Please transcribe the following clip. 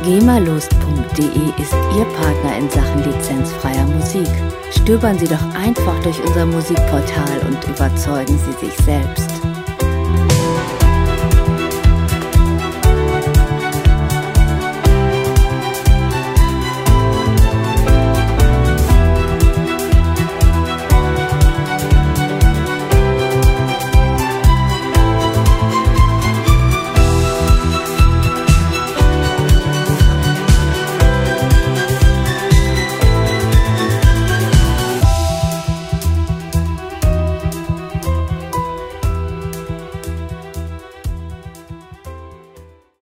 GEMALost.de ist Ihr Partner in Sachen lizenzfreier Musik. Stöbern Sie doch einfach durch unser Musikportal und überzeugen Sie sich selbst.